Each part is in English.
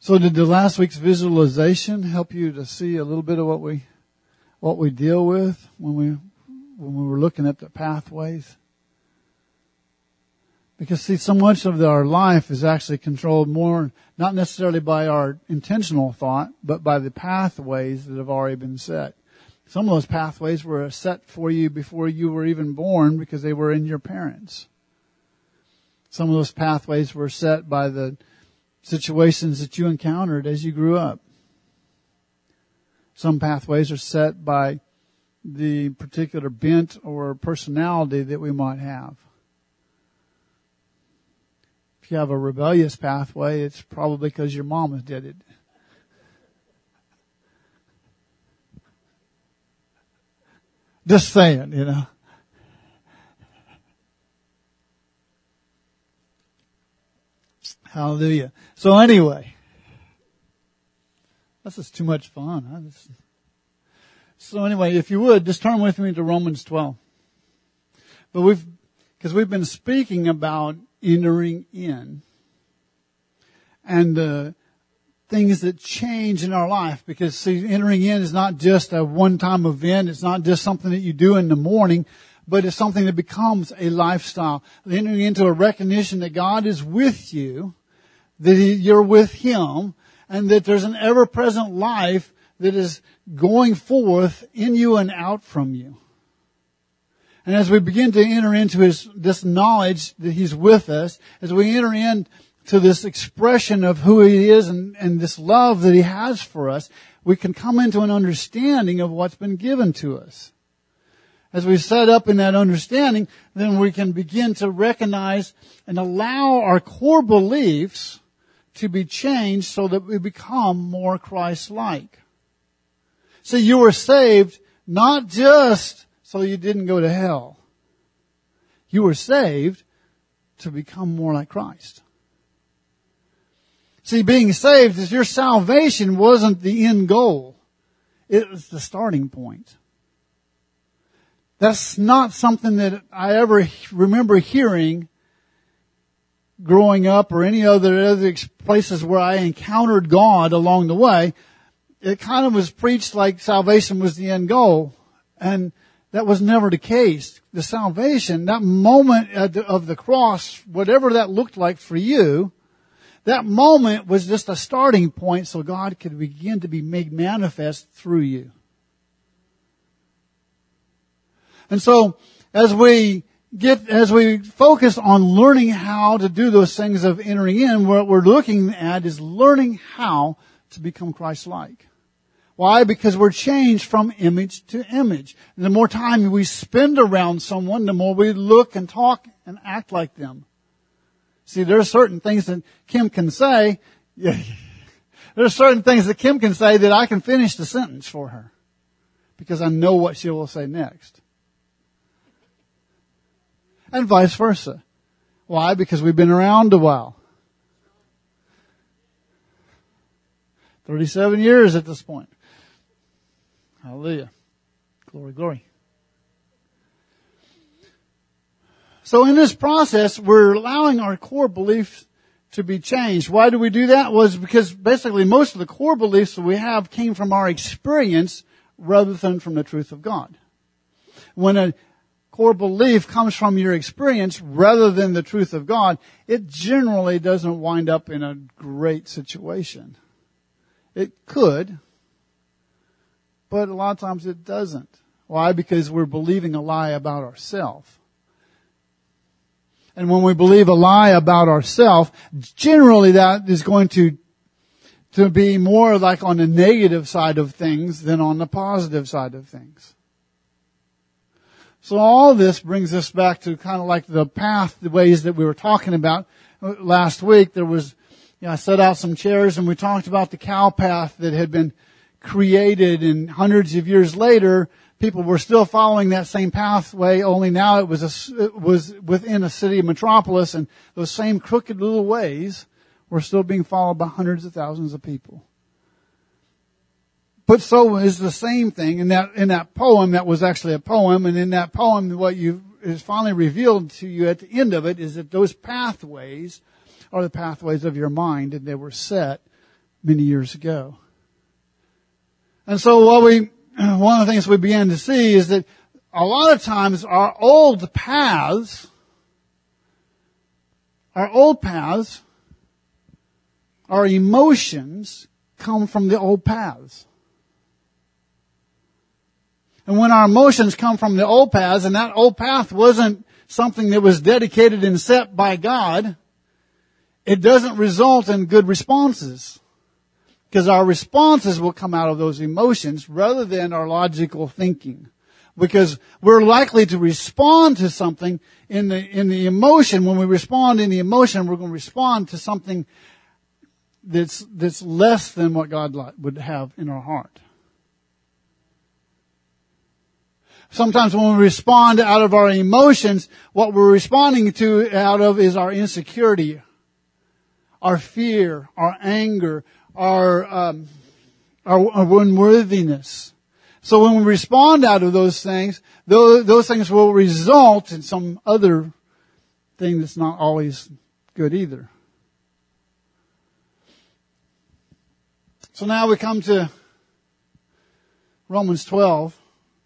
So did the last week's visualization help you to see a little bit of what we deal with when we were looking at the pathways? Because see, so much of our life is actually controlled more, not necessarily by our intentional thought, but by the pathways that have already been set. Some of those pathways were set for you before you were even born because they were in your parents. Some of those pathways were set by the situations that you encountered as you grew up. Some pathways are set by the particular bent or personality that we might have. If you have a rebellious pathway, it's probably because your mama did it. Just saying, you know. Hallelujah. So anyway, this is too much fun. So anyway, if you would, just turn with me to Romans 12. But because we've been speaking about entering in and the things that change in our life. Because see, entering in is not just a one-time event. It's not just something that you do in the morning, but it's something that becomes a lifestyle. Entering into a recognition that God is with you, that you're with Him, and that there's an ever-present life that is going forth in you and out from you. And as we begin to enter into this knowledge that He's with us, as we enter into this expression of who He is and this love that He has for us, we can come into an understanding of what's been given to us. As we set up in that understanding, then we can begin to recognize and allow our core beliefs to be changed so that we become more Christ-like. So you were saved not just so you didn't go to hell. You were saved to become more like Christ. See, being saved is your salvation wasn't the end goal. It was the starting point. That's not something that I ever remember hearing growing up or any other places where I encountered God along the way. It kind of was preached like salvation was the end goal. And that was never the case. The salvation, that moment of the cross, whatever that looked like for you, that moment was just a starting point so God could begin to be made manifest through you. And so, as we focus on learning how to do those things of entering in, what we're looking at is learning how to become Christ-like. Why? Because we're changed from image to image. And the more time we spend around someone, the more we look and talk and act like them. See, there are certain things that Kim can say. There are certain things that Kim can say that I can finish the sentence for her because I know what she will say next. And vice versa. Why? Because we've been around a while. 37 years at this point. Hallelujah. Glory, glory. So in this process, we're allowing our core beliefs to be changed. Why do we do that? Was because basically most of the core beliefs that we have came from our experience rather than from the truth of God. When a core belief comes from your experience rather than the truth of God, it generally doesn't wind up in a great situation. It could, but a lot of times it doesn't. Why? Because we're believing a lie about ourselves. And when we believe a lie about ourselves, generally that is going to be more like on the negative side of things than on the positive side of things. So all this brings us back to kind of like the path, the ways that we were talking about last week. There was, I set out some chairs and we talked about the cow path that had been created, and hundreds of years later, people were still following that same pathway, only now it was within a city metropolis, and those same crooked little ways were still being followed by hundreds of thousands of people. But so is the same thing in that poem that was actually a poem, and in that poem what is finally revealed to you at the end of it is that those pathways are the pathways of your mind, and they were set many years ago. And so one of the things we began to see is that a lot of times our old paths, our emotions come from the old paths. And when our emotions come from the old paths, and that old path wasn't something that was dedicated and set by God, it doesn't result in good responses. Because our responses will come out of those emotions rather than our logical thinking. Because we're likely to respond to something in the emotion. When we respond in the emotion, we're going to respond to something that's less than what God would have in our heart. Sometimes when we respond out of our emotions, what we're responding to out of is our insecurity, our fear, our anger, our unworthiness. So when we respond out of those things will result in some other thing that's not always good either. So now we come to Romans 12.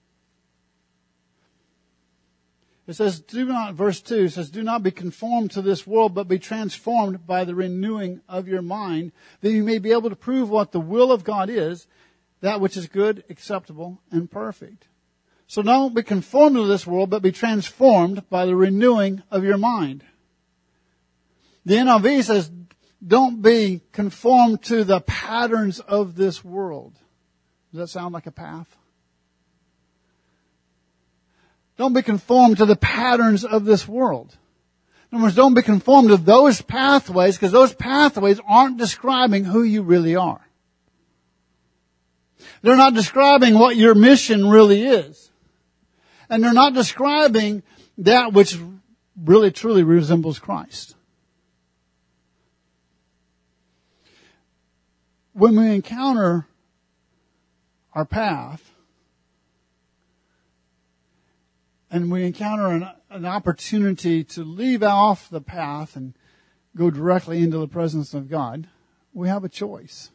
It says, verse 2 says, do not be conformed to this world, but be transformed by the renewing of your mind, that you may be able to prove what the will of God is, that which is good, acceptable, and perfect. So don't be conformed to this world, but be transformed by the renewing of your mind. The NIV says, don't be conformed to the patterns of this world. Does that sound like a path? Don't be conformed to the patterns of this world. In other words, don't be conformed to those pathways, because those pathways aren't describing who you really are. They're not describing what your mission really is. And they're not describing that which really truly resembles Christ. When we encounter our path, and we encounter an opportunity to leave off the path and go directly into the presence of God, we have a choice.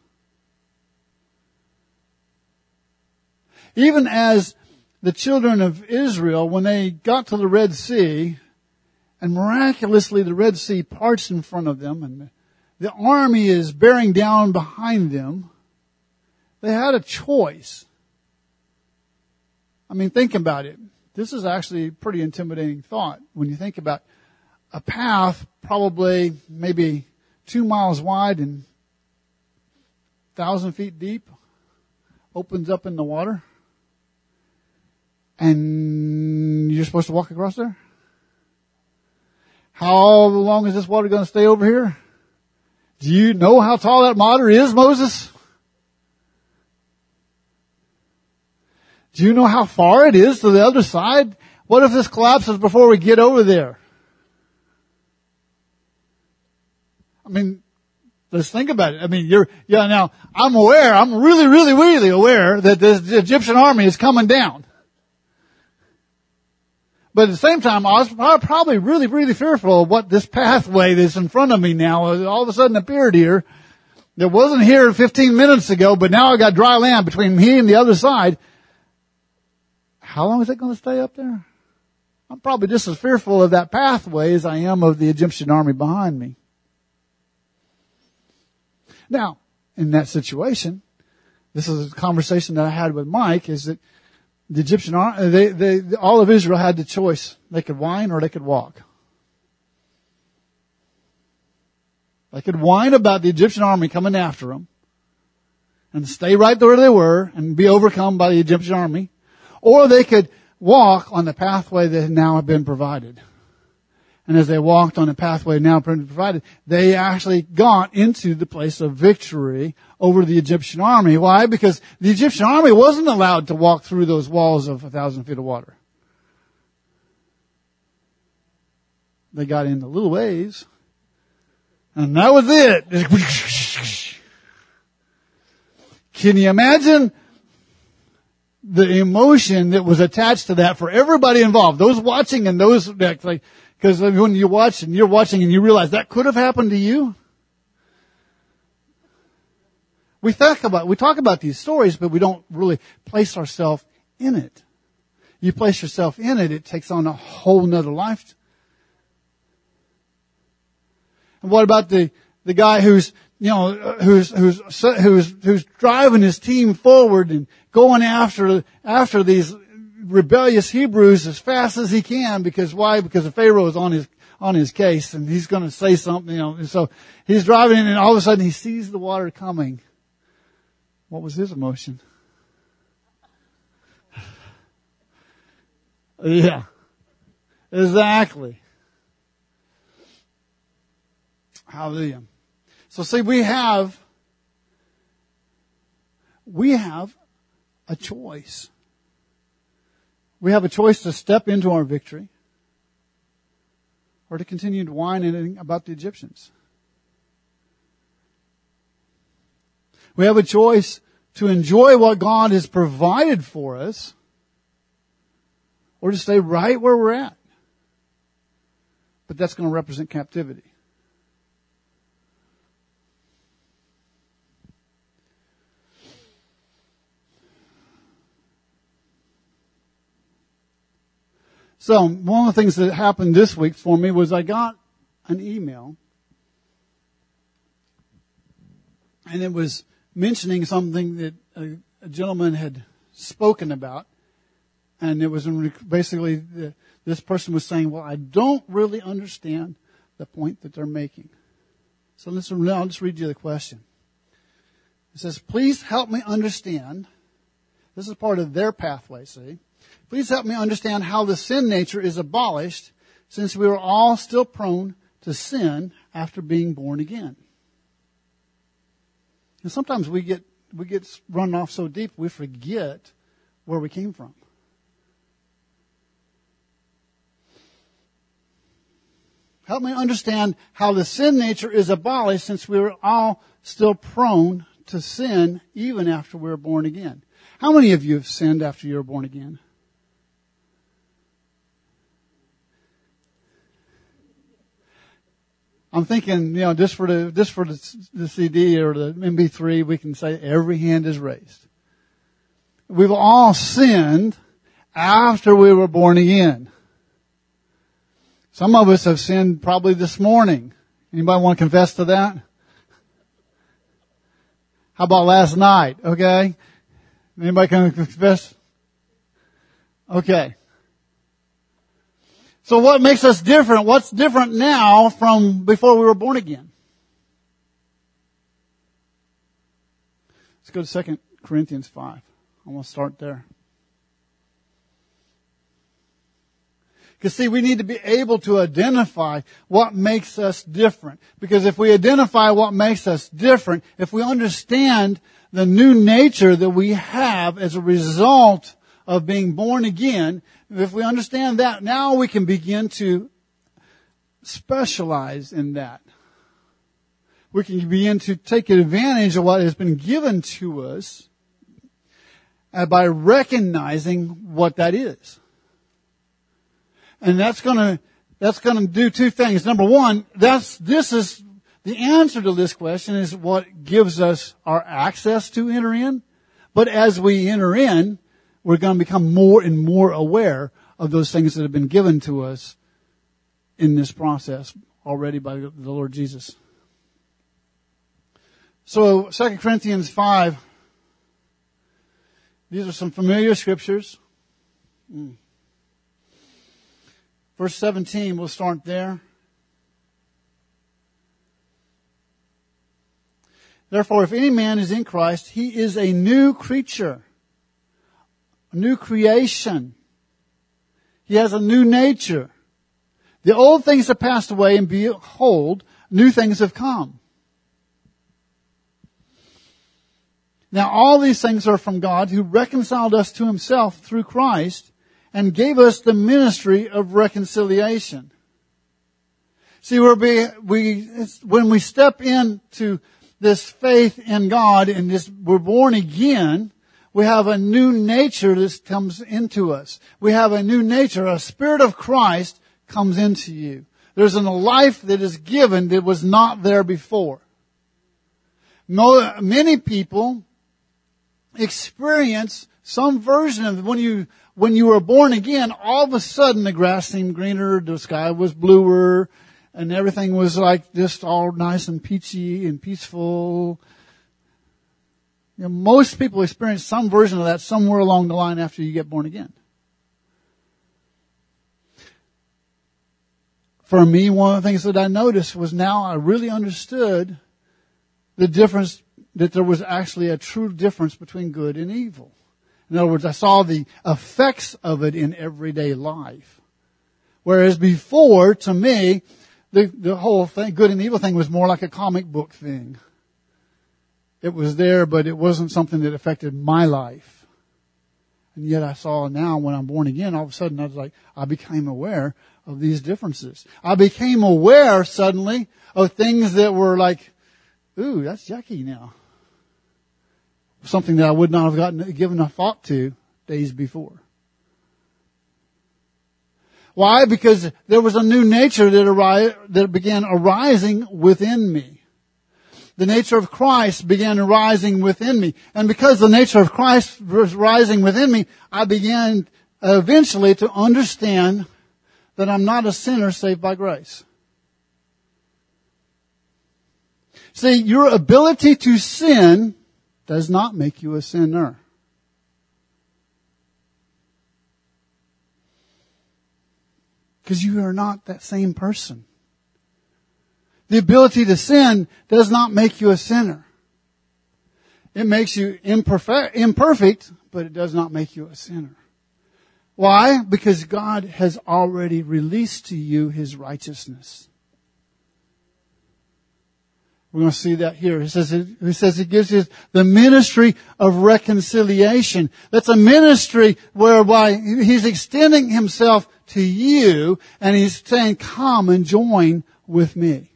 Even as the children of Israel, when they got to the Red Sea, and miraculously the Red Sea parts in front of them, and the army is bearing down behind them, they had a choice. I mean, think about it. This is actually a pretty intimidating thought when you think about a path probably maybe 2 miles wide and 1,000 feet deep, opens up in the water, and you're supposed to walk across there? How long is this water going to stay over here? Do you know how tall that water is, Moses? Do you know how far it is to the other side? What if this collapses before we get over there? I mean, let's think about it. I mean, now, I'm really aware that this Egyptian army is coming down. But at the same time, I was probably really fearful of what this pathway that's in front of me now all of a sudden appeared here. That wasn't here 15 minutes ago, but now I got dry land between me and the other side. How long is it going to stay up there? I'm probably just as fearful of that pathway as I am of the Egyptian army behind me. Now, in that situation, this is a conversation that I had with Mike, is that the Egyptian army, all of Israel had the choice. They could whine or they could walk. They could whine about the Egyptian army coming after them and stay right where they were and be overcome by the Egyptian army. Or they could walk on the pathway that had now been provided. And as they walked on the pathway now provided, they actually got into the place of victory over the Egyptian army. Why? Because the Egyptian army wasn't allowed to walk through those walls of 1,000 feet of water. They got in a little ways, and that was it. Can you imagine the emotion that was attached to that for everybody involved, those watching and those like, because when you watch and you're watching and you realize that could have happened to you. We talk about these stories, but we don't really place ourselves in it. You place yourself in it, it takes on a whole nother life. And what about the guy who's driving his team forward and going after these rebellious Hebrews as fast as he can, because why? Because the Pharaoh is on his case and he's going to say something, and so he's driving in and all of a sudden he sees the water coming. What was his emotion? Yeah. Exactly. Hallelujah. So see, we have a choice. We have a choice to step into our victory or to continue to whine about the Egyptians. We have a choice to enjoy what God has provided for us or to stay right where we're at. But that's going to represent captivity. So one of the things that happened this week for me was I got an email, and it was mentioning something that a gentleman had spoken about, and it was basically this person was saying, well, I don't really understand the point that they're making. So I'll just read you the question. It says, please help me understand. This is part of their pathway, see. Please help me understand how the sin nature is abolished, since we are all still prone to sin after being born again. And sometimes we get run off so deep we forget where we came from. Help me understand how the sin nature is abolished, since we are all still prone to sin even after we're born again. How many of you have sinned after you were born again? I'm thinking, just for the CD or the MP3, we can say every hand is raised. We've all sinned after we were born again. Some of us have sinned probably this morning. Anybody want to confess to that? How about last night? Okay. Anybody can confess? Okay. So what makes us different? What's different now from before we were born again? Let's go to 2 Corinthians 5. I want to start there. Because see, we need to be able to identify what makes us different. Because if we identify what makes us different, if we understand the new nature that we have as a result of being born again, if we understand that, now we can begin to specialize in that. We can begin to take advantage of what has been given to us by recognizing what that is. And that's going to do two things. Number one, this is the answer to this question is what gives us our access to enter in. But as we enter in, we're going to become more and more aware of those things that have been given to us in this process already by the Lord Jesus. So 2 Corinthians 5, these are some familiar scriptures. Verse 17, we'll start there. Therefore, if any man is in Christ, he is a new creature, a new creation. He has a new nature. The old things have passed away, and behold, new things have come. Now all these things are from God, who reconciled us to himself through Christ and gave us the ministry of reconciliation. See, when we step into this faith in God and we're born again, we have a new nature that comes into us. We have a new nature. A Spirit of Christ comes into you. There's a life that is given that was not there before. Many people experience some version of when you were born again, all of a sudden the grass seemed greener, the sky was bluer, and everything was like just all nice and peachy and peaceful. Most people experience some version of that somewhere along the line after you get born again. For me, one of the things that I noticed was now I really understood the difference, that there was actually a true difference between good and evil. In other words, I saw the effects of it in everyday life. Whereas before, to me, the whole thing, good and evil thing, was more like a comic book thing. It was there, but it wasn't something that affected my life. And yet I saw now when I'm born again, all of a sudden I became aware of these differences. I became aware suddenly of things that were like, ooh, that's yucky now. Something that I would not have given a thought to days before. Why? Because there was a new nature that began arising within me. The nature of Christ began arising within me. And because the nature of Christ was rising within me, I began eventually to understand that I'm not a sinner saved by grace. See, your ability to sin does not make you a sinner. Because you are not that same person. The ability to sin does not make you a sinner. It makes you imperfect, but it does not make you a sinner. Why? Because God has already released to you His righteousness. We're going to see that here. He says it gives you the ministry of reconciliation. That's a ministry whereby He's extending Himself to you and He's saying, come and join with me.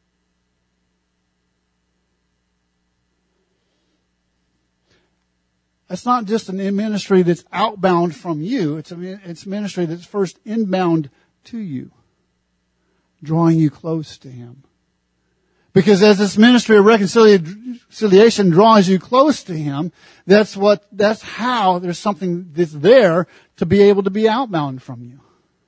It's not just a ministry that's outbound from you. It's ministry that's first inbound to you, drawing you close to Him. Because as this ministry of reconciliation draws you close to Him, that's how there's something that's there to be able to be outbound from you.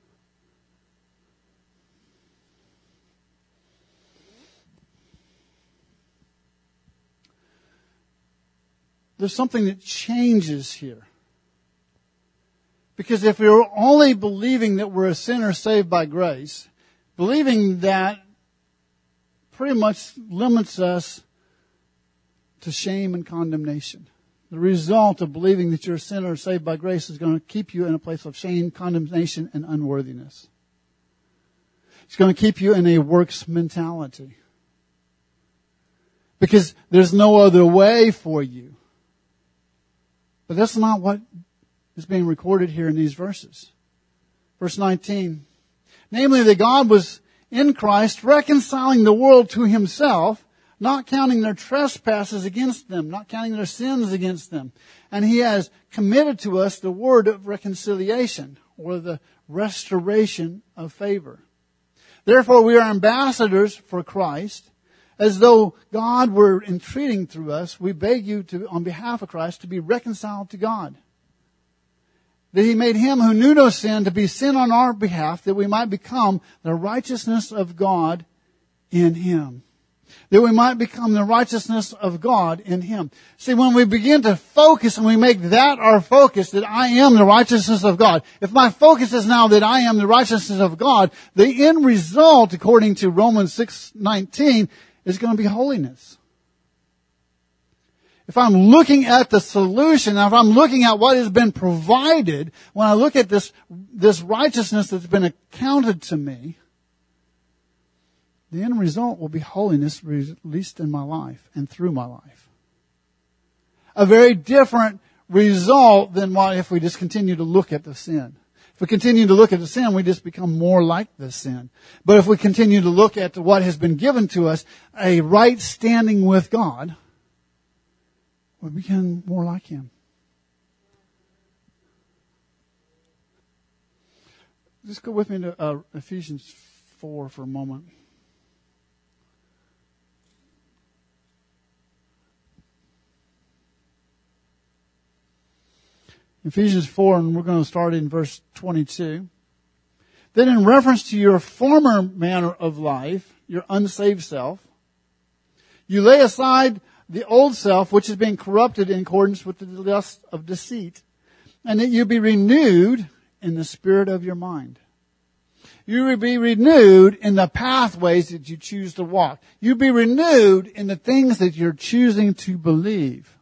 There's something that changes here. Because if we're only believing that we're a sinner saved by grace, believing that pretty much limits us to shame and condemnation. The result of believing that you're a sinner saved by grace is going to keep you in a place of shame, condemnation, and unworthiness. It's going to keep you in a works mentality. Because there's no other way for you. But that's not what is being recorded here in these verses. Verse 19. Namely, that God was in Christ reconciling the world to Himself, not counting their trespasses against them, not counting their sins against them. And He has committed to us the word of reconciliation, or the restoration of favor. Therefore, we are ambassadors for Christ, as though God were entreating through us. We beg you to, on behalf of Christ, to be reconciled to God. That He made Him who knew no sin to be sin on our behalf, that we might become the righteousness of God in Him. That we might become the righteousness of God in Him. See, when we begin to focus and we make that our focus, that I am the righteousness of God. If my focus is now that I am the righteousness of God, the end result, according to Romans 6:19, is going to be holiness. If I'm looking at the solution, if I'm looking at what has been provided, when I look at this righteousness that's been accounted to me, the end result will be holiness released in my life and through my life. A very different result than what if we just continue to look at the sin. If we continue to look at the sin, we just become more like the sin. But if we continue to look at what has been given to us, a right standing with God, we become more like Him. Just go with me to Ephesians 4 for a moment. Ephesians 4, and we're going to start in verse 22. Then in reference to your former manner of life, your unsaved self, you lay aside the old self, which is being corrupted in accordance with the lust of deceit, and that you be renewed in the spirit of your mind. You will be renewed in the pathways that you choose to walk. You be renewed in the things that you're choosing to believe.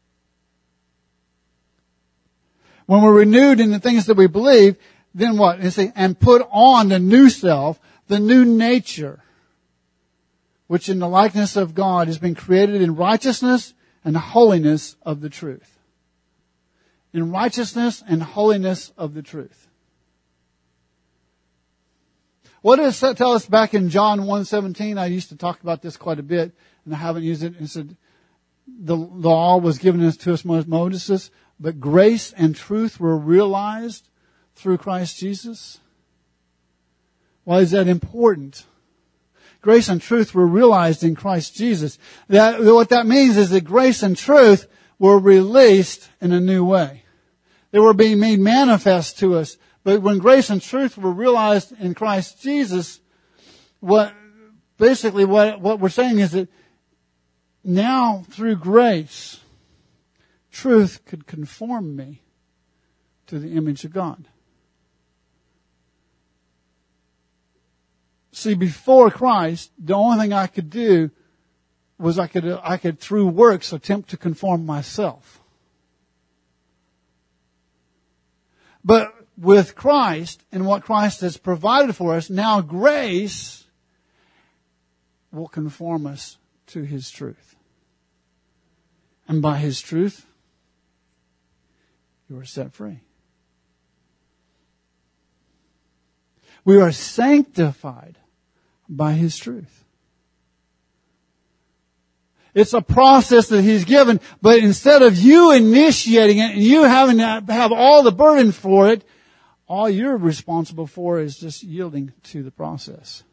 When we're renewed in the things that we believe, then what? And put on the new self, the new nature, which in the likeness of God has been created in righteousness and holiness of the truth. In righteousness and holiness of the truth. What does that tell us back in John 1:17? I used to talk about this quite a bit, and I haven't used it. It said, the law was given to us by Moses, but grace and truth were realized through Christ Jesus. Why is that important? Grace and truth were realized in Christ Jesus. What that means is that grace and truth were released in a new way. They were being made manifest to us. But when grace and truth were realized in Christ Jesus, what we're saying is that now through grace, truth could conform me to the image of God. See, before Christ, the only thing I could do was I could through works attempt to conform myself. But with Christ and what Christ has provided for us, now grace will conform us to His truth. And by His truth, you are set free. We are sanctified by His truth. It's a process that He's given, but instead of you initiating it and you having to have all the burden for it, all you're responsible for is just yielding to the process.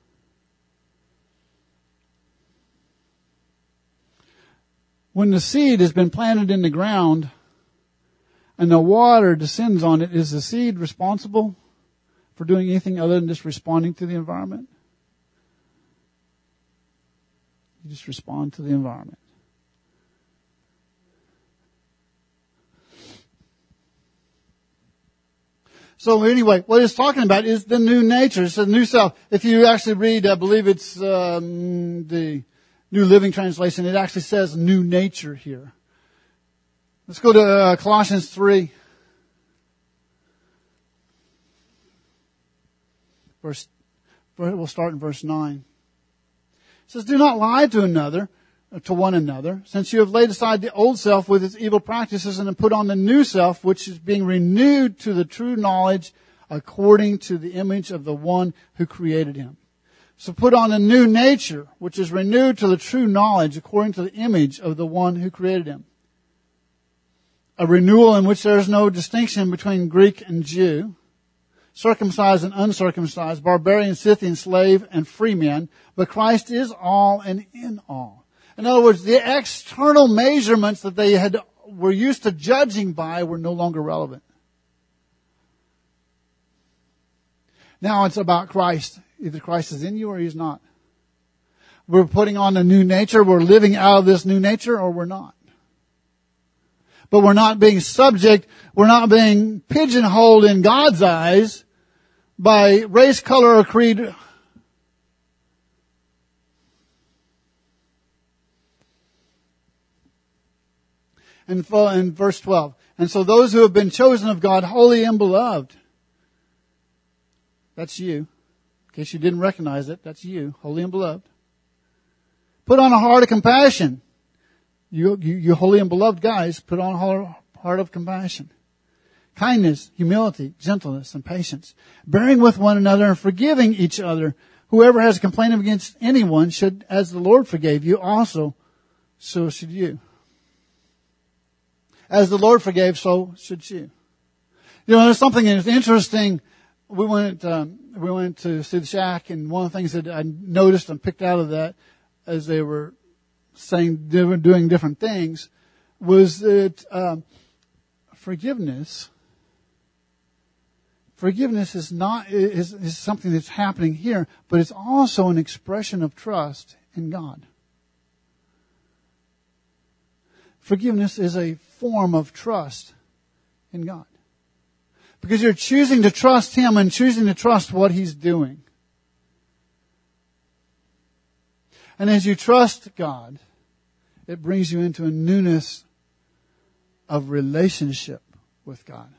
When the seed has been planted in the ground and the water descends on it, is the seed responsible for doing anything other than just responding to the environment? You just respond to the environment. So anyway, what it's talking about is the new nature. It's the new self. If you actually read, I believe it's the New Living Translation, it actually says new nature here. Let's go to Colossians 3. We'll start in verse 9. It says, do not lie to one another, since you have laid aside the old self with its evil practices and have put on the new self, which is being renewed to the true knowledge according to the image of the one who created him. So put on the new nature, which is renewed to the true knowledge according to the image of the one who created him. A renewal in which there is no distinction between Greek and Jew, circumcised and uncircumcised, barbarian, Scythian, slave, and free man, but Christ is all and in all. In other words, the external measurements that they were used to judging by were no longer relevant. Now it's about Christ. Either Christ is in you or He's not. We're putting on a new nature. We're living out of this new nature, or we're not. But we're not being subject. We're not being pigeonholed in God's eyes by race, color, or creed. And in verse 12. And so those who have been chosen of God, holy and beloved. That's you. In case you didn't recognize it, that's you, holy and beloved. Put on a heart of compassion. You holy and beloved guys, put on a heart of compassion. Kindness, humility, gentleness, and patience. Bearing with one another and forgiving each other. Whoever has a complaint against anyone should, as the Lord forgave you, also, so should you. As the Lord forgave, so should you. You know, there's something that's interesting. We went to see the shack, and one of the things that I noticed and picked out of that as they were saying they were doing different things was that forgiveness Forgiveness is something that's happening here, but it's also an expression of trust in God. Forgiveness is a form of trust in God. Because you're choosing to trust Him and choosing to trust what He's doing. And as you trust God, it brings you into a newness of relationship with God.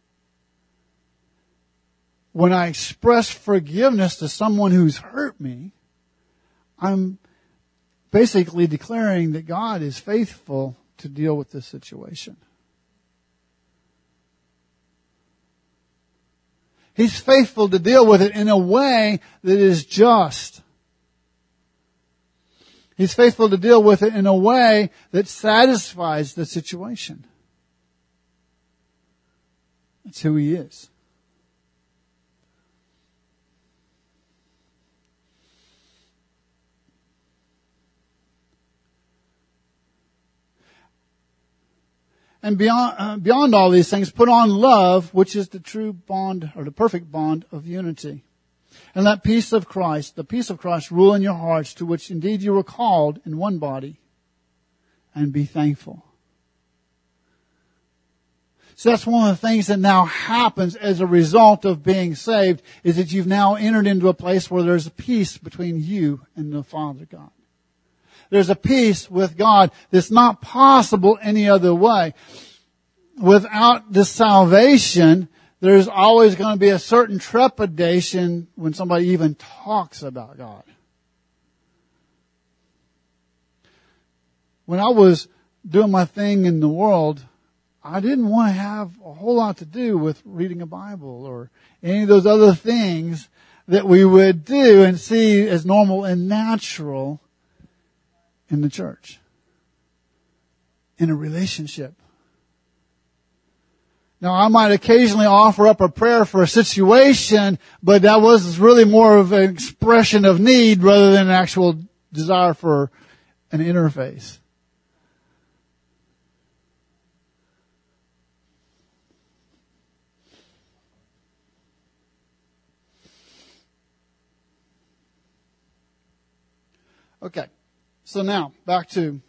When I express forgiveness to someone who's hurt me, I'm basically declaring that God is faithful to deal with this situation. He's faithful to deal with it in a way that is just. He's faithful to deal with it in a way that satisfies the situation. That's who He is. And beyond all these things, put on love, which is the true bond, or the perfect bond of unity. And let the peace of Christ rule in your hearts, to which indeed you were called in one body, and be thankful. So that's one of the things that now happens as a result of being saved, is that you've now entered into a place where there's a peace between you and the Father God. There's a peace with God that's not possible any other way. Without the salvation, there's always going to be a certain trepidation when somebody even talks about God. When I was doing my thing in the world, I didn't want to have a whole lot to do with reading a Bible or any of those other things that we would do and see as normal and natural in the church, in a relationship. Now, I might occasionally offer up a prayer for a situation, but that was really more of an expression of need rather than an actual desire for an interface. Okay. So now, back to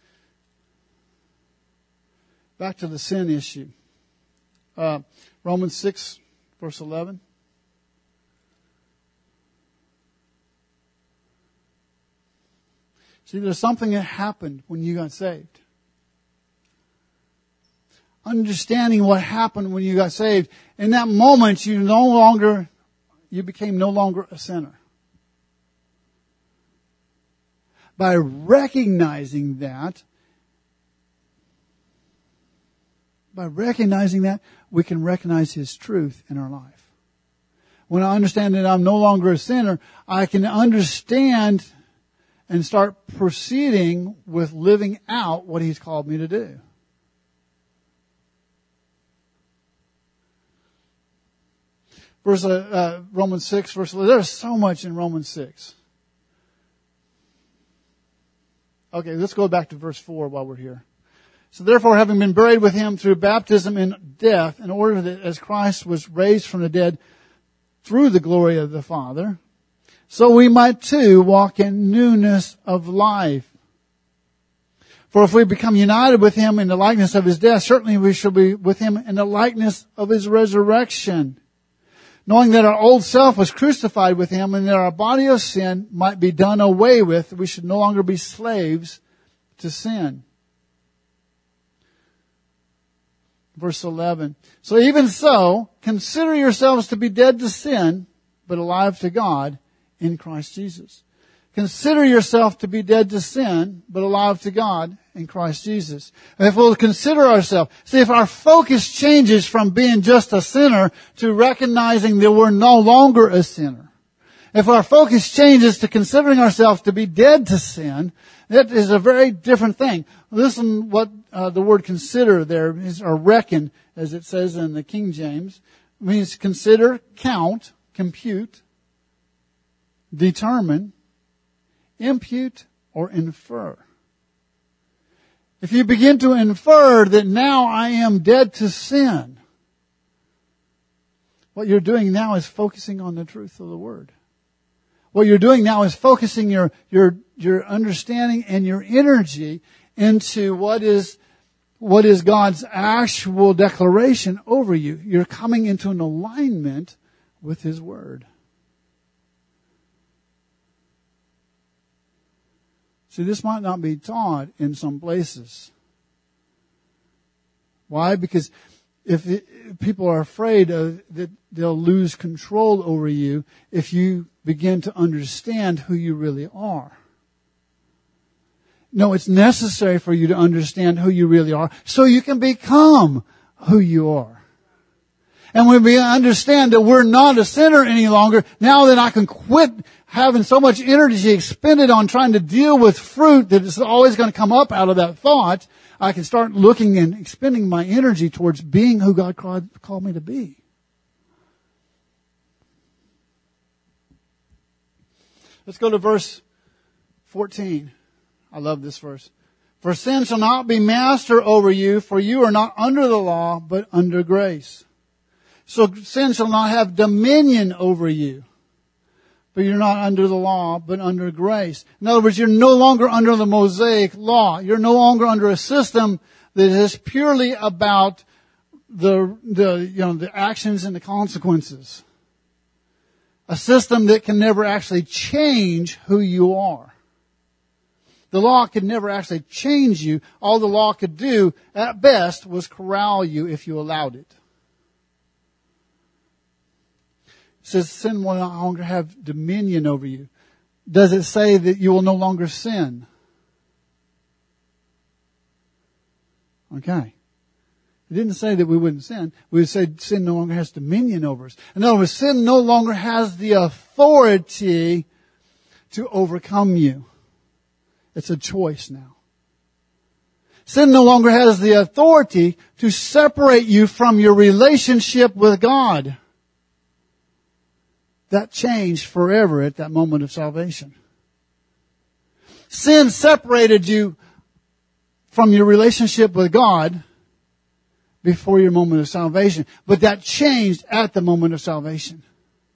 the sin issue. Romans 6, verse 11. See, there's something that happened when you got saved. Understanding what happened when you got saved, in that moment you became no longer a sinner. By recognizing that, we can recognize His truth in our life. When I understand that I'm no longer a sinner, I can understand and start proceeding with living out what He's called me to do. Romans 6, verse 11. There's so much in Romans 6. Okay, let's go back to verse 4 while we're here. So therefore, having been buried with Him through baptism in death, in order that as Christ was raised from the dead through the glory of the Father, so we might too walk in newness of life. For if we become united with Him in the likeness of His death, certainly we shall be with Him in the likeness of His resurrection. Knowing that our old self was crucified with Him and that our body of sin might be done away with, we should no longer be slaves to sin. Verse 11. So even so, consider yourselves to be dead to sin, but alive to God in Christ Jesus. Consider yourself to be dead to sin, but alive to God in Christ Jesus. And if we'll consider ourselves, see, if our focus changes from being just a sinner to recognizing that we're no longer a sinner, if our focus changes to considering ourselves to be dead to sin, that is a very different thing. Listen what the word consider there is, or reckon, as it says in the King James, means consider, count, compute, determine, impute, or infer. If you begin to infer that now I am dead to sin, What you're doing now is focusing on the truth of the Word. What you're doing now is focusing your understanding and your energy into what is God's actual declaration over you. You're coming into an alignment with His Word. See, this might not be taught in some places. Why? Because if people are afraid that they'll lose control over you if you begin to understand who you really are. No, it's necessary for you to understand who you really are so you can become who you are. And when we understand that we're not a sinner any longer, now that I can quit having so much energy expended on trying to deal with fruit that is always going to come up out of that thought, I can start looking and expending my energy towards being who God called me to be. Let's go to verse 14. I love this verse. For sin shall not be master over you, for you are not under the law, but under grace. So sin shall not have dominion over you. But you're not under the law, but under grace. In other words, you're no longer under the Mosaic law. You're no longer under a system that is purely about the actions and the consequences. A system that can never actually change who you are. The law could never actually change you. All the law could do, at best, was corral you if you allowed it. It says sin will no longer have dominion over you. Does it say that you will no longer sin? Okay. It didn't say that we wouldn't sin. We said sin no longer has dominion over us. In other words, sin no longer has the authority to overcome you. It's a choice now. Sin no longer has the authority to separate you from your relationship with God. That changed forever at that moment of salvation. Sin separated you from your relationship with God before your moment of salvation. But that changed at the moment of salvation.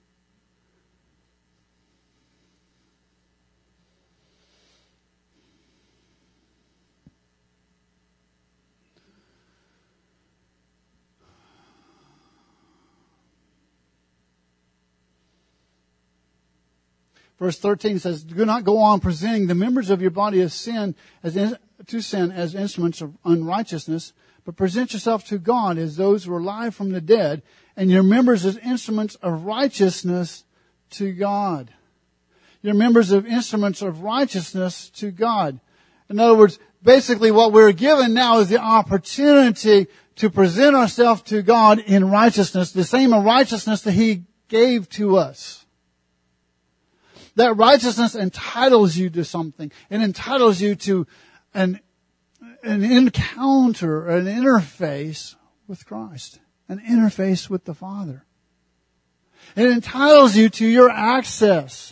Verse 13 says, do not go on presenting the members of your body as sin, as instruments of unrighteousness, but present yourself to God as those who are alive from the dead, and your members as instruments of righteousness to God. Your members of instruments of righteousness to God. In other words, basically what we're given now is the opportunity to present ourselves to God in righteousness, the same righteousness that He gave to us. That righteousness entitles you to something. It entitles you to an encounter, an interface with Christ. An interface with the Father. It entitles you to your access.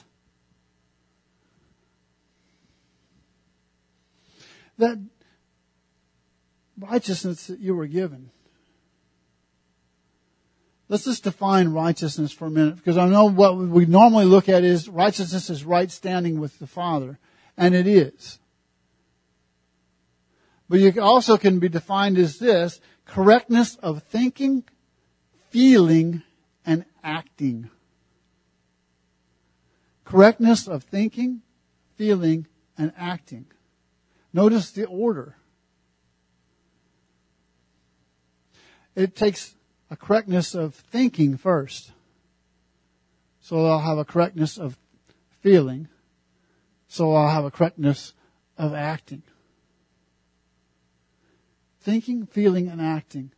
That righteousness that you were given. Let's just define righteousness for a minute, because I know what we normally look at is righteousness is right standing with the Father, and it is. But you also can be defined as this: correctness of thinking, feeling, and acting. Correctness of thinking, feeling, and acting. Notice the order. It takes a correctness of thinking first. So I'll have a correctness of feeling. So I'll have a correctness of acting. Thinking, feeling, and acting.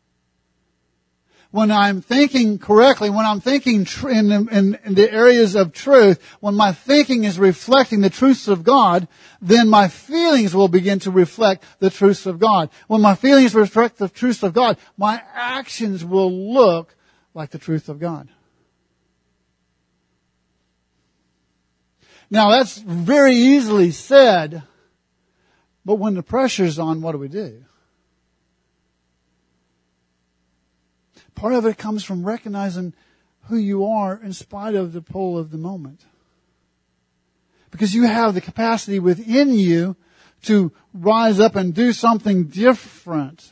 When I'm thinking correctly, when I'm thinking in the areas of truth, when my thinking is reflecting the truths of God, then my feelings will begin to reflect the truths of God. When my feelings reflect the truths of God, my actions will look like the truth of God. Now that's very easily said, but when the pressure's on, what do we do? part of it comes from recognizing who you are in spite of the pull of the moment. Because you have the capacity within you to rise up and do something different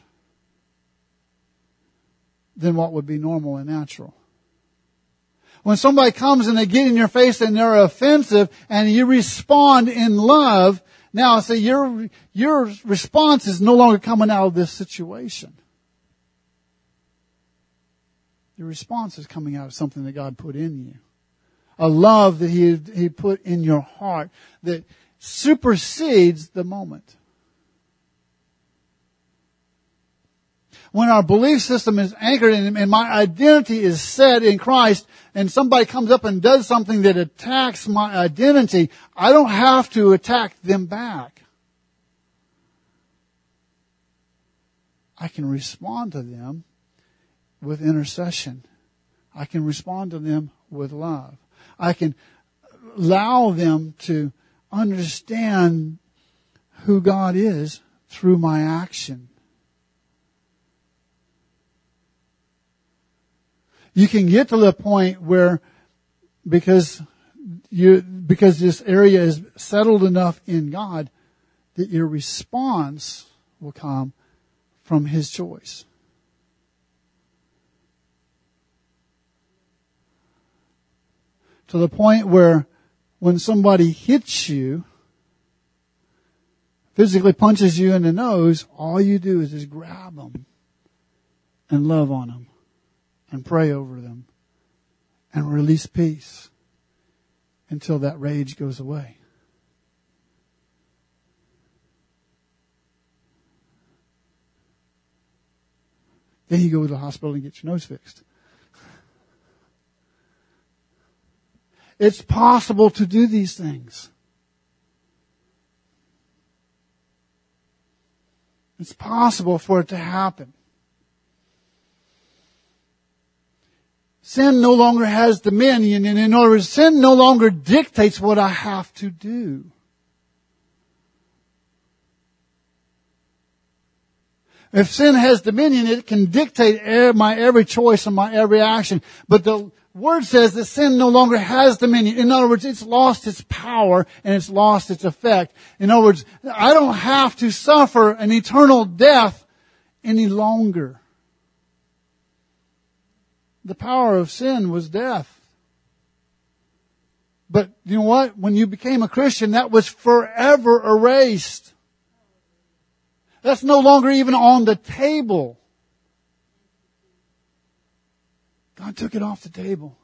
than what would be normal and natural. When somebody comes and they get in your face and they're offensive and you respond in love, now see, your response is no longer coming out of this situation. Your response is coming out of something that God put in you. A love that He put in your heart that supersedes the moment. When our belief system is anchored and my identity is set in Christ, and somebody comes up and does something that attacks my identity, I don't have to attack them back. I can respond to them with intercession. I can respond to them with love. I can allow them to understand who God is through my action. You can get to the point where, because this area is settled enough in God, that your response will come from His choice. To the point where when somebody hits you, physically punches you in the nose, all you do is just grab them and love on them and pray over them and release peace until that rage goes away. Then you go to the hospital and get your nose fixed. It's possible to do these things. It's possible for it to happen. Sin no longer has dominion, and in other words, sin no longer dictates what I have to do. If sin has dominion, it can dictate my every choice and my every action. But the Word says that sin no longer has dominion. In other words, it's lost its power and it's lost its effect. In other words, I don't have to suffer an eternal death any longer. The power of sin was death. But you know what? When you became a Christian, that was forever erased. That's no longer even on the table. God took it off the table.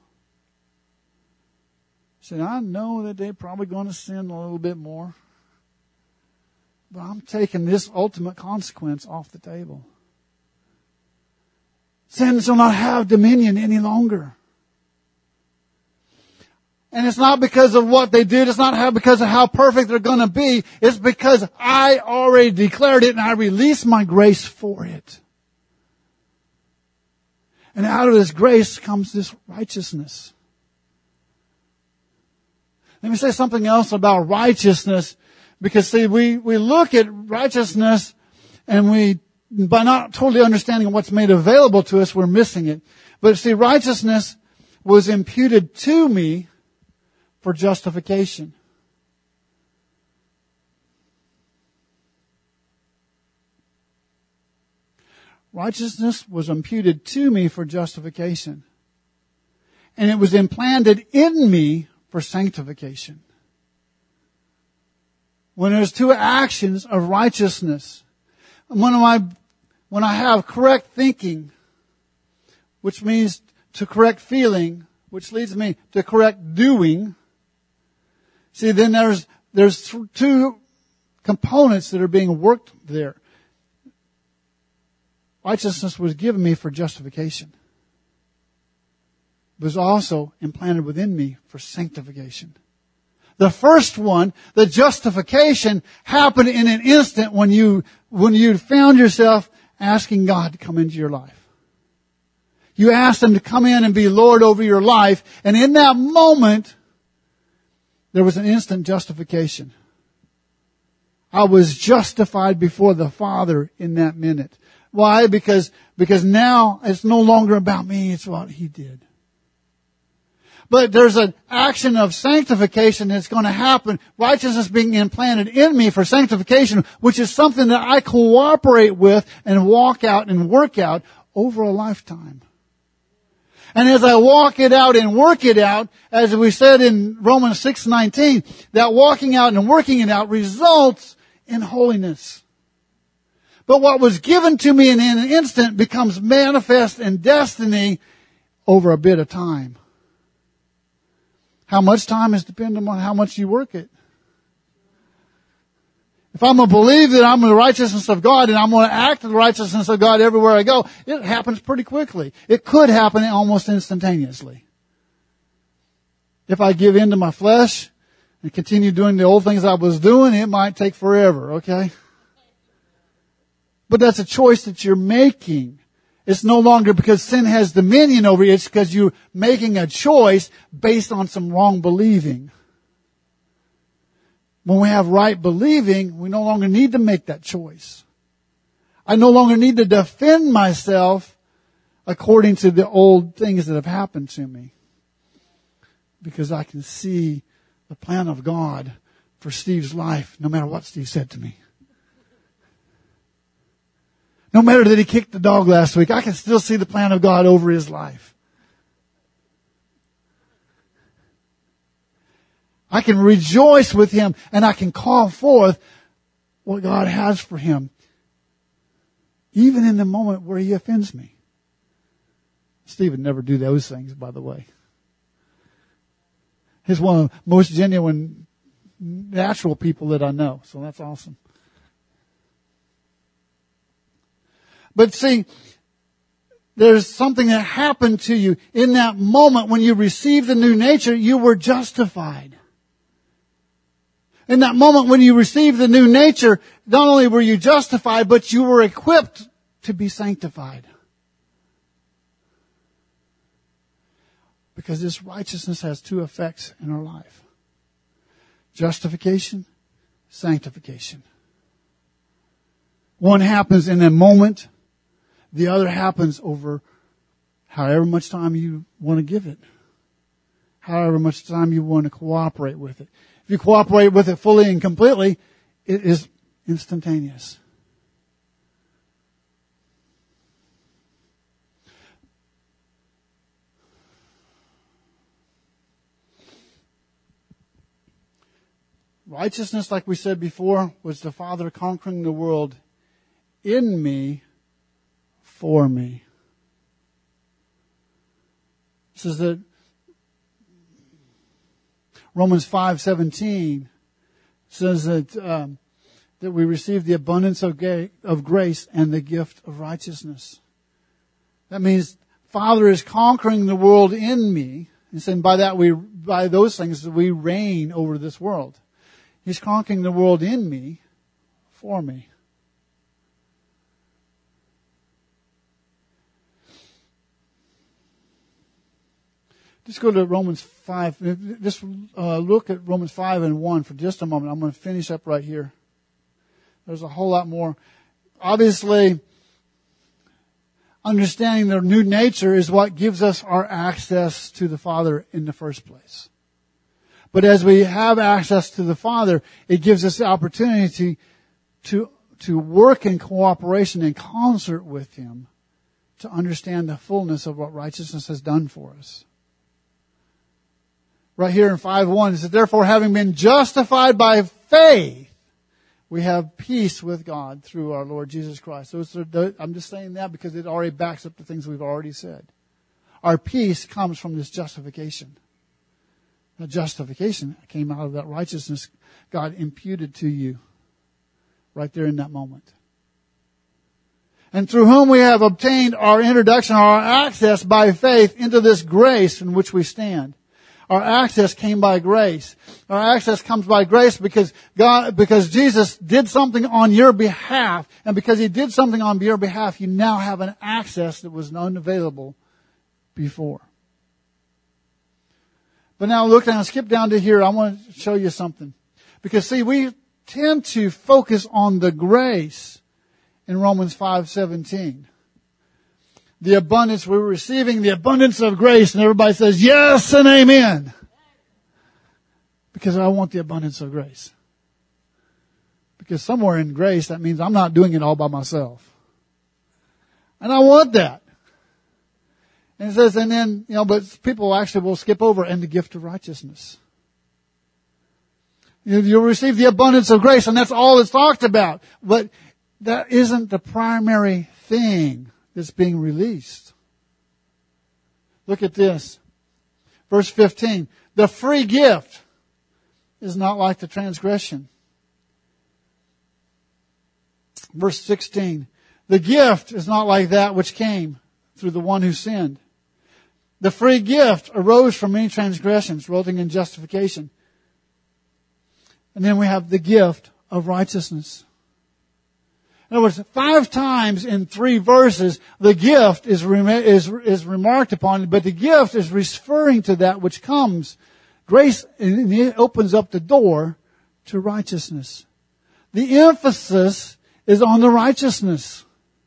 He said, I know that they're probably going to sin a little bit more, but I'm taking this ultimate consequence off the table. Sin shall not have dominion any longer. And it's not because of what they did. It's not because of how perfect they're going to be. It's because I already declared it and I released my grace for it. And out of this grace comes this righteousness. Let me say something else about righteousness. Because see, we look at righteousness and by not totally understanding what's made available to us, we're missing it. But see, righteousness was imputed to me for justification. Righteousness was imputed to me for justification. And it was implanted in me for sanctification. When there's two actions of righteousness, when I have correct thinking, which means to correct feeling, which leads me to correct doing, see, then there's two components that are being worked there. Righteousness was given me for justification. It was also implanted within me for sanctification. The first one, the justification, happened in an instant when you found yourself asking God to come into your life. You asked Him to come in and be Lord over your life, and in that moment, there was an instant justification. I was justified before the Father in that minute. Why? Because now it's no longer about me, it's what He did. But there's an action of sanctification that's going to happen. Righteousness being implanted in me for sanctification, which is something that I cooperate with and walk out and work out over a lifetime. And as I walk it out and work it out, as we said in Romans 6:19, that walking out and working it out results in holiness. But what was given to me in an instant becomes manifest in destiny over a bit of time. How much time is dependent on how much you work it. If I'm going to believe that I'm the righteousness of God and I'm going to act in the righteousness of God everywhere I go, it happens pretty quickly. It could happen almost instantaneously. If I give in to my flesh and continue doing the old things I was doing, it might take forever, okay? But that's a choice that you're making. It's no longer because sin has dominion over you. It's because you're making a choice based on some wrong believing. When we have right believing, we no longer need to make that choice. I no longer need to defend myself according to the old things that have happened to me. Because I can see the plan of God for Steve's life, no matter what Steve said to me. No matter that he kicked the dog last week, I can still see the plan of God over his life. I can rejoice with him and I can call forth what God has for him. Even in the moment where he offends me. Steve would never do those things, by the way. He's one of the most genuine, natural people that I know. So that's awesome. But see, there's something that happened to you in that moment when you received the new nature. You were justified. In that moment when you received the new nature, not only were you justified, but you were equipped to be sanctified. Because this righteousness has two effects in our life. Justification, sanctification. One happens in a moment. The other happens over however much time you want to give it. However much time you want to cooperate with it. If you cooperate with it fully and completely, it is instantaneous. Righteousness, like we said before, was the Father conquering the world in me, for me. This is that Romans 5:17 says that we receive the abundance of grace and the gift of righteousness. That means Father is conquering the world in me, and saying by those things we reign over this world. He's conquering the world in me, for me. Just go to Romans 5. Just look at Romans 5:1 for just a moment. I'm going to finish up right here. There's a whole lot more. Obviously, understanding the new nature is what gives us our access to the Father in the first place. But as we have access to the Father, it gives us the opportunity to work in cooperation and concert with Him to understand the fullness of what righteousness has done for us. Right here in 5:1, it says, therefore, having been justified by faith, we have peace with God through our Lord Jesus Christ. So I'm just saying that because it already backs up the things we've already said. Our peace comes from this justification. That justification came out of that righteousness God imputed to you right there in that moment. And through whom we have obtained our introduction, our access by faith into this grace in which we stand. Our access came by grace. Our access comes by grace because Jesus did something on your behalf. And because He did something on your behalf, you now have an access that was unavailable before. But now skip down to here. I want to show you something. Because see, we tend to focus on the grace in Romans 5:17. The abundance we're receiving, the abundance of grace, and everybody says yes and amen. Because I want the abundance of grace. Because somewhere in grace, that means I'm not doing it all by myself. And I want that. And it says, and then, but people actually will skip over, and the gift of righteousness. You'll receive the abundance of grace, and that's all it's talked about. But that isn't the primary thing that's being released. Look at this. Verse 15. The free gift is not like the transgression. Verse 16. The gift is not like that which came through the one who sinned. The free gift arose from many transgressions, resulting in justification. And then we have the gift of righteousness. In other words, 5 times in 3 verses, the gift is remarked upon, but the gift is referring to that which comes. Grace opens up the door to righteousness. The emphasis is on the righteousness.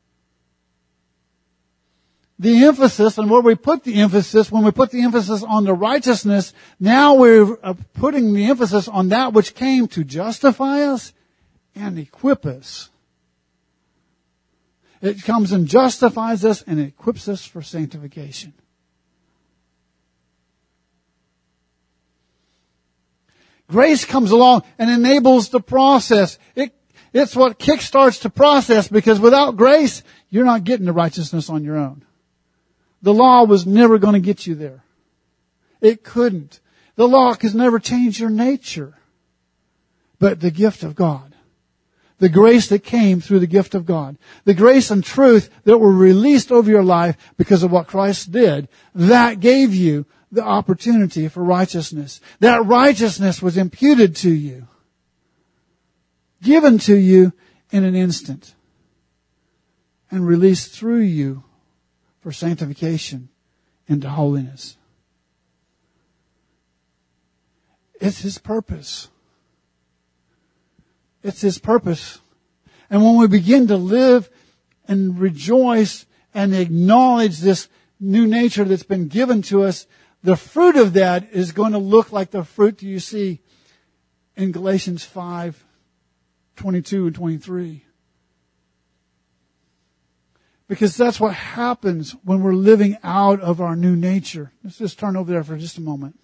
The emphasis, and where we put the emphasis, when we put the emphasis on the righteousness, now we're putting the emphasis on that which came to justify us and equip us. It comes and justifies us and equips us for sanctification. Grace comes along and enables the process. It's what kickstarts the process, because without grace, you're not getting the righteousness on your own. The law was never going to get you there. It couldn't. The law could never change your nature. But the gift of God, the grace that came through the gift of God, the grace and truth that were released over your life because of what Christ did, that gave you the opportunity for righteousness. That righteousness was imputed to you, given to you in an instant, and released through you for sanctification into holiness. It's His purpose. It's His purpose. And when we begin to live and rejoice and acknowledge this new nature that's been given to us, the fruit of that is going to look like the fruit that you see in Galatians 5:22 and 23. Because that's what happens when we're living out of our new nature. Let's just turn over there for just a moment.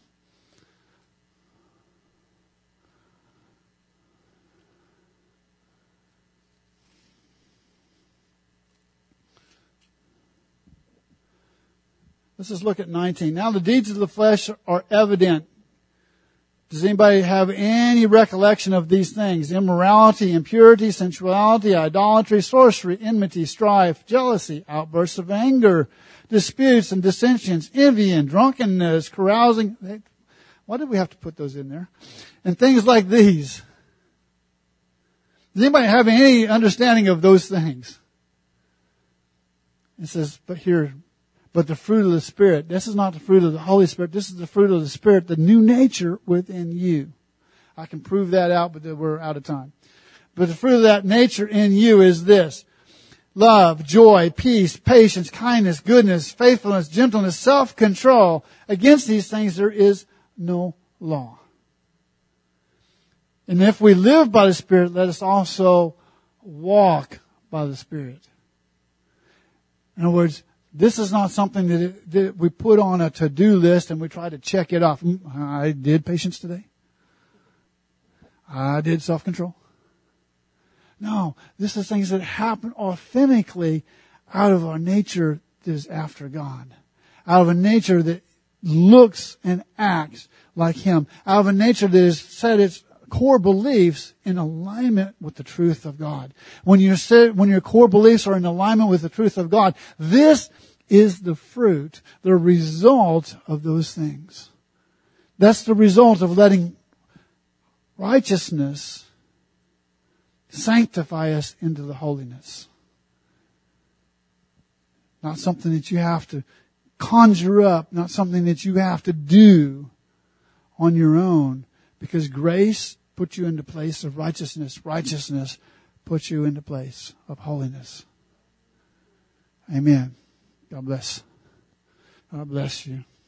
Let's just look at 19. Now the deeds of the flesh are evident. Does anybody have any recollection of these things? Immorality, impurity, sensuality, idolatry, sorcery, enmity, strife, jealousy, outbursts of anger, disputes and dissensions, envy and drunkenness, carousing. Why did we have to put those in there? And things like these. Does anybody have any understanding of those things? It says, but the fruit of the Spirit. This is not the fruit of the Holy Spirit. This is the fruit of the Spirit, the new nature within you. I can prove that out, but we're out of time. But the fruit of that nature in you is this: love, joy, peace, patience, kindness, goodness, faithfulness, gentleness, self-control. Against these things there is no law. And if we live by the Spirit, let us also walk by the Spirit. In other words, this is not something that we put on a to-do list and we try to check it off. I did patience today. I did self-control. No, this is things that happen authentically out of our nature that is after God. Out of a nature that looks and acts like Him. Out of a nature that has set its core beliefs in alignment with the truth of God. When your core beliefs are in alignment with the truth of God, this is the fruit, the result of those things. That's the result of letting righteousness sanctify us into the holiness. Not something that you have to conjure up, not something that you have to do on your own, because grace put you into place of righteousness. Righteousness puts you into place of holiness. Amen. God bless. God bless you.